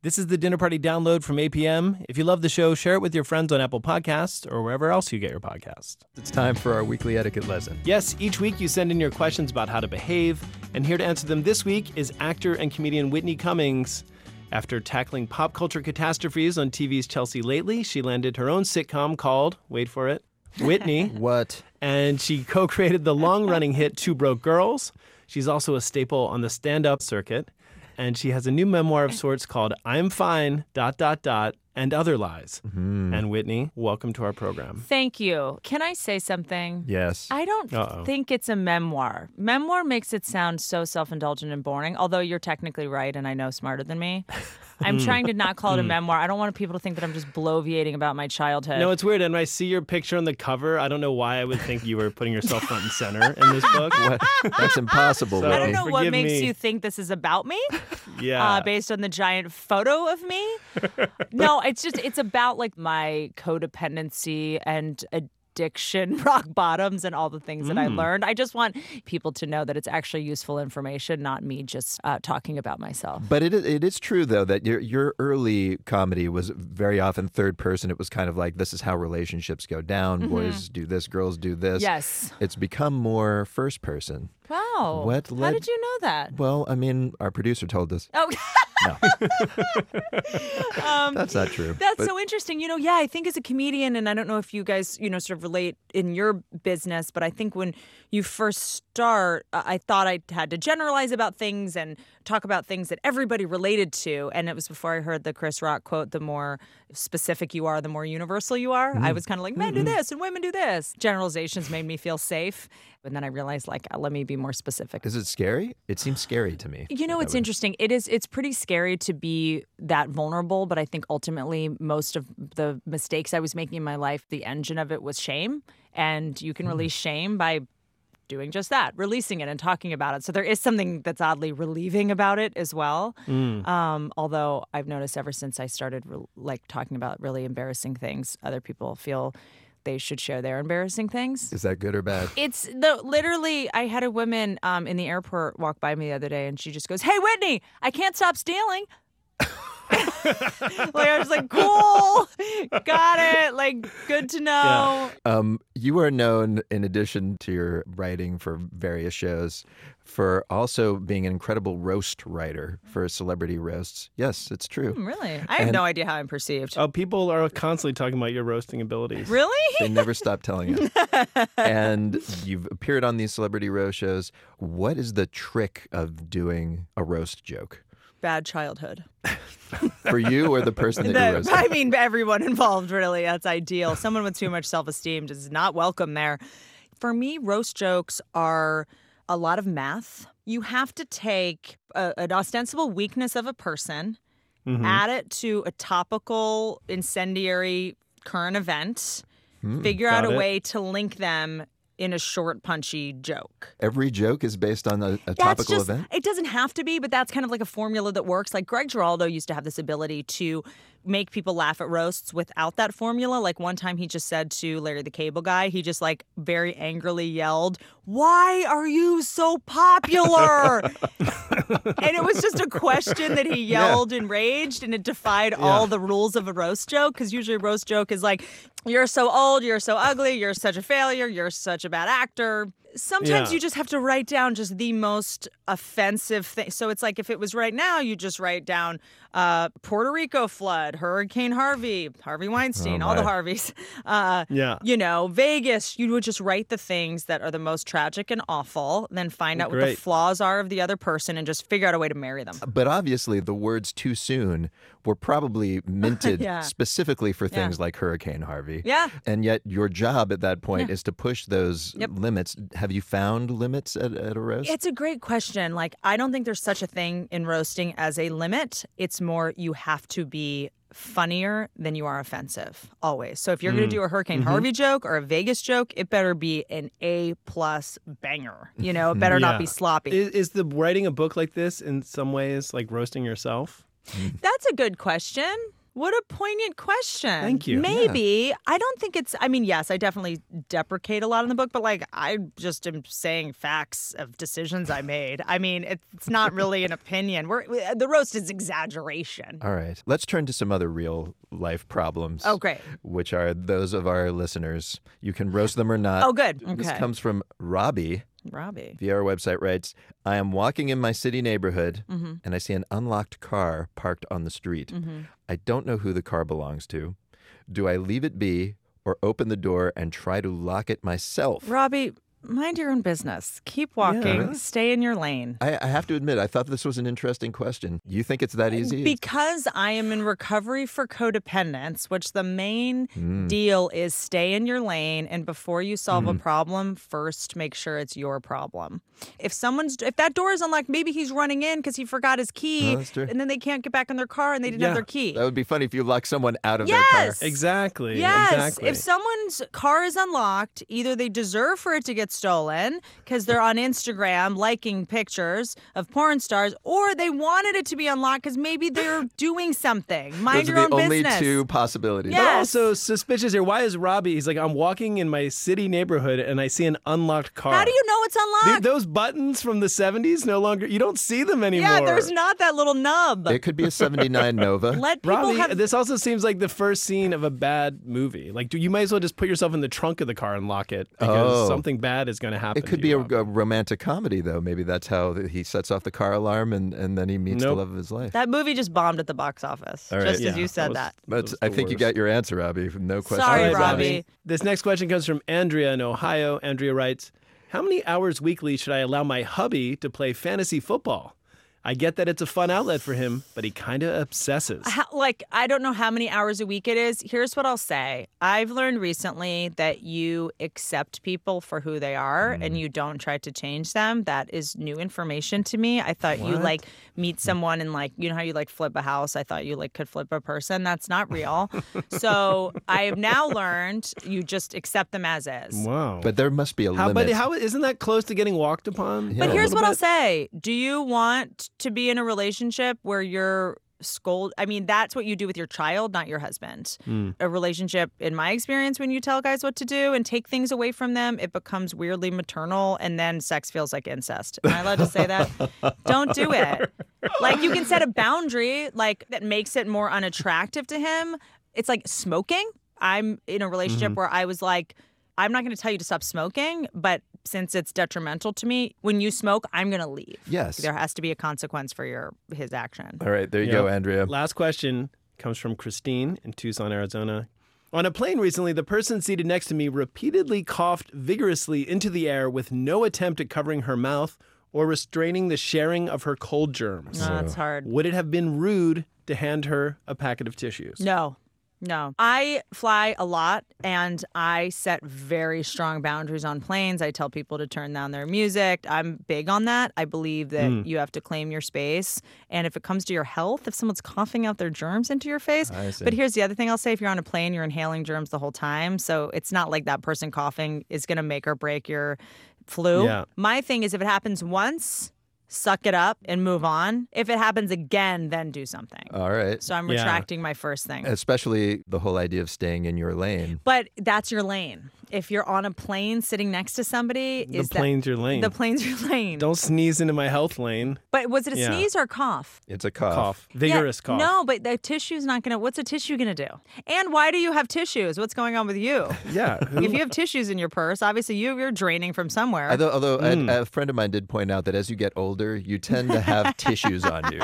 This is the Dinner Party download from APM. If you love the show, share it with your friends on Apple Podcasts or wherever else you get your podcasts. It's time for our weekly etiquette lesson. Yes, each week you send in your questions about how to behave, and here to answer them this week is actor and comedian Whitney Cummings. After tackling pop culture catastrophes on TV's Chelsea Lately, she landed her own sitcom called, wait for it, Whitney. What? And she co-created the long-running hit Two Broke Girls. She's also a staple on the stand-up circuit. And she has a new memoir of sorts called I'm Fine, ... and Other Lies. Mm-hmm. And Whitney, welcome to our program. Thank you. Can I say something? Yes. I don't think it's a memoir. Memoir makes it sound so self-indulgent and boring, although you're technically right and I know smarter than me. I'm trying to not call it a memoir. I don't want people to think that I'm just bloviating about my childhood. No, it's weird. And when I see your picture on the cover, I don't know why I would think you were putting yourself front and center in this book. What? That's impossible. So- I don't know what Forgive makes me. you think this is about me. Yeah. Based on the giant photo of me. No, it's about like my codependency and addiction, rock bottoms, and all the things that I learned. I just want people to know that it's actually useful information, not me just talking about myself. But it is true, though, that your early comedy was very often third person. It was kind of like, this is how relationships go down. Boys do this, girls do this. Yes. It's become more first person. Wow. How did you know that? Well, I mean, our producer told us. Oh, No. That's not true. That's so interesting. Yeah, I think as a comedian, and I don't know if you guys, sort of relate in your business, but I think when you first start, I thought I had to generalize about things and talk about things that everybody related to. And it was before I heard the Chris Rock quote, the more specific you are, the more universal you are. I was kind of like, men do this and women do this. Generalizations made me feel safe. And then I realized, let me be more specific. Is it scary? It seems scary to me. It's interesting. It's pretty scary to be that vulnerable, but I think ultimately most of the mistakes I was making in my life, the engine of it was shame. And you can release shame by doing just that, releasing it and talking about it. So there is something that's oddly relieving about it as well. Although I've noticed ever since I started talking about really embarrassing things, other people feel they should share their embarrassing things. Is that good or bad? It's literally, I had a woman in the airport walk by me the other day and she just goes, "Hey, Whitney, I can't stop stealing." I was like, cool, got it, good to know. You are known, in addition to your writing for various shows, for also being an incredible roast writer for celebrity roasts. Yes, it's true. Really? I have no idea how I'm perceived. Oh, people are constantly talking about your roasting abilities. Really? They never stop telling us. And you've appeared on these celebrity roast shows. What is the trick of doing a roast joke? Bad childhood. For you or the person that you roasted? I mean, everyone involved, really. That's ideal. Someone with too much self-esteem is not welcome there. For me, roast jokes are a lot of math. You have to take an ostensible weakness of a person, add it to a topical, incendiary current event, figure out a way to link them in a short, punchy joke. Every joke is based on a topical event? It doesn't have to be, but that's kind of like a formula that works. Like Greg Giraldo used to have this ability to make people laugh at roasts without that formula. Like one time he just said to Larry the Cable Guy, he just very angrily yelled, "Why are you so popular?" And it was just a question that he yelled enraged, and it defied all the rules of a roast joke, because usually a roast joke is like, "You're so old, you're so ugly, you're such a failure, you're such a bad actor." Sometimes you just have to write down just the most offensive thing. So it's like if it was right now, you just write down Puerto Rico flood, Hurricane Harvey, Harvey Weinstein, all the Harveys. Vegas. You would just write the things that are the most tragic and awful, then find out what the flaws are of the other person and just figure out a way to marry them. But obviously the words "too soon" were probably minted specifically for things like Hurricane Harvey. Yeah. And yet your job at that point is to push those limits. Have you found limits at a roast? It's a great question. I don't think there's such a thing in roasting as a limit. It's more you have to be funnier than you are offensive, always. So if you're going to do a Hurricane Harvey joke or a Vegas joke, it better be an A+ banger. It better not be sloppy. Is the writing a book like this in some ways like roasting yourself? That's a good question. What a poignant question. Thank you. Maybe. I don't think it's, I mean, yes, I definitely deprecate a lot in the book, but like, I just am saying facts of decisions I made. I mean, it's not really an opinion. The roast is exaggeration. All right. Let's turn to some other real life problems. Oh, great. Which are those of our listeners. You can roast them or not. Oh, good. This Okay. comes from Robbie. Robbie. Via our website writes, I am walking in my city neighborhood and I see an unlocked car parked on the street. I don't know who the car belongs to. Do I leave it be or open the door and try to lock it myself? Robbie, mind your own business. Keep walking. really? Stay in your lane. I have to admit, I thought this was an interesting question. You think it's that easy? Because I am in recovery for codependence, which the main deal is stay in your lane, and before you solve a problem, first make sure it's your problem. If that door is unlocked, maybe he's running in because he forgot his key, that's true. and then they can't get back in their car and they didn't have their key. That would be funny if you lock someone out of their car. Yes! Exactly. Yes. Exactly. If someone's car is unlocked, either they deserve for it to get stolen because they're on Instagram liking pictures of porn stars, or they wanted it to be unlocked because maybe they're doing something. Mind Those your are own the only business. two possibilities. Yeah. But Yes. also suspicious here. Why is Robbie? He's like, I'm walking in my city neighborhood and I see an unlocked car. How do you know it's unlocked? Those buttons from the 70s no longer, you don't see them anymore. Yeah, there's not that little nub. It could be a 79 Nova. Let people Robbie, have. this also seems like the first scene of a bad movie. Like, you might as well just put yourself in the trunk of the car and lock it because something bad is going to happen. It could to be you, a Robbie. romantic comedy, though. Maybe that's how he sets off the car alarm and then he meets the Nope. love of his life. That movie just bombed at the box office, All right. just as Yeah, you said that that. was- But was I the think you worst. got your answer, Robbie. No question. Sorry, All right, Robbie. This next question comes from Andrea in Ohio. Andrea writes, how many hours weekly should I allow my hubby to play fantasy football? I get that it's a fun outlet for him, but he kind of obsesses. I don't know how many hours a week it is. Here's what I'll say. I've learned recently that you accept people for who they are and you don't try to change them. That is new information to me. I thought you like meet someone and like, you know how you like flip a house? I thought you like could flip a person. That's not real. So I have now learned you just accept them as is. Wow. But there must be a limit. But how isn't that close to getting walked upon? But Yeah, here's a what little I'll bit? say. Do you want to be in a relationship where you're I mean, that's what you do with your child, not your husband. A relationship, in my experience, when you tell guys what to do and take things away from them, it becomes weirdly maternal and then sex feels like incest. Am I allowed to say that? Don't do it. Like, you can set a boundary like that makes it more unattractive to him. It's like smoking. I'm in a relationship where I was like, I'm not going to tell you to stop smoking, but since it's detrimental to me, when you smoke, I'm going to leave. Yes. There has to be a consequence for his action. All right, there you go, Andrea. Last question comes from Christine in Tucson, Arizona. On a plane recently, the person seated next to me repeatedly coughed vigorously into the air with no attempt at covering her mouth or restraining the sharing of her cold germs. No, it's hard. Would it have been rude to hand her a packet of tissues? No. I fly a lot and I set very strong boundaries on planes. I tell people to turn down their music. I'm big on that. I believe that you have to claim your space. And if it comes to your health, if someone's coughing out their germs into your face. I see. But here's the other thing I'll say. If you're on a plane, you're inhaling germs the whole time. So it's not like that person coughing is going to make or break your flu. Yeah. My thing is if it happens once, suck it up and move on. If it happens again, then do something. All right. So I'm Yeah. retracting my first thing. Especially the whole idea of staying in your lane. But that's your lane. If you're on a plane sitting next to somebody, The plane's your lane. The plane's your lane. Don't sneeze into my health lane. But was it a Yeah. sneeze or a cough? It's a cough. Cough. Vigorous Yeah, cough. No, but the tissue's not going to. What's a tissue going to do? And why do you have tissues? What's going on with you? Yeah. If you have tissues in your purse, obviously you're draining from somewhere. Although a friend of mine did point out that as you get older, you tend to have tissues on you.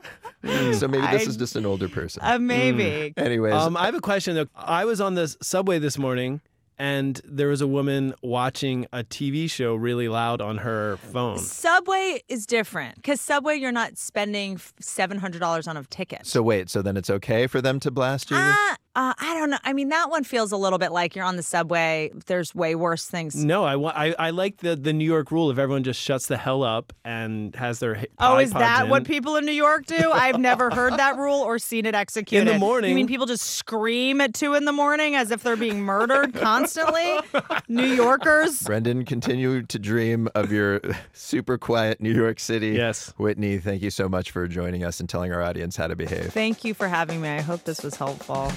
So maybe this is just an older person. Maybe. Anyways, I have a question, though. I was on the subway this morning, and there was a woman watching a TV show really loud on her phone. Subway is different because Subway, you're not spending $700 on a ticket. so wait, so then it's okay for them to blast you? I don't know. I mean, that one feels a little bit like you're on the subway. There's way worse things. No, I like the New York rule of everyone just shuts the hell up and has their is iPods that in. what people in New York do? I've never heard that rule or seen it executed. In the morning. You mean people just scream at 2 a.m. as if they're being murdered constantly? New Yorkers? Brendan, continue to dream of your super quiet New York City. Yes. Whitney, thank you so much for joining us and telling our audience how to behave. Thank you for having me. I hope this was helpful.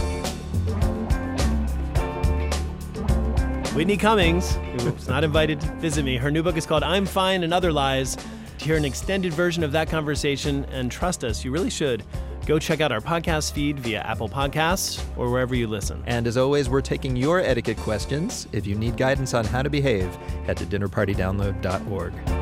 Whitney Cummings, who was not invited to visit me, her new book is called I'm Fine and Other Lies. To hear an extended version of that conversation, and trust us, you really should, go check out our podcast feed via Apple Podcasts or wherever you listen. And as always, we're taking your etiquette questions. If you need guidance on how to behave, head to dinnerpartydownload.org.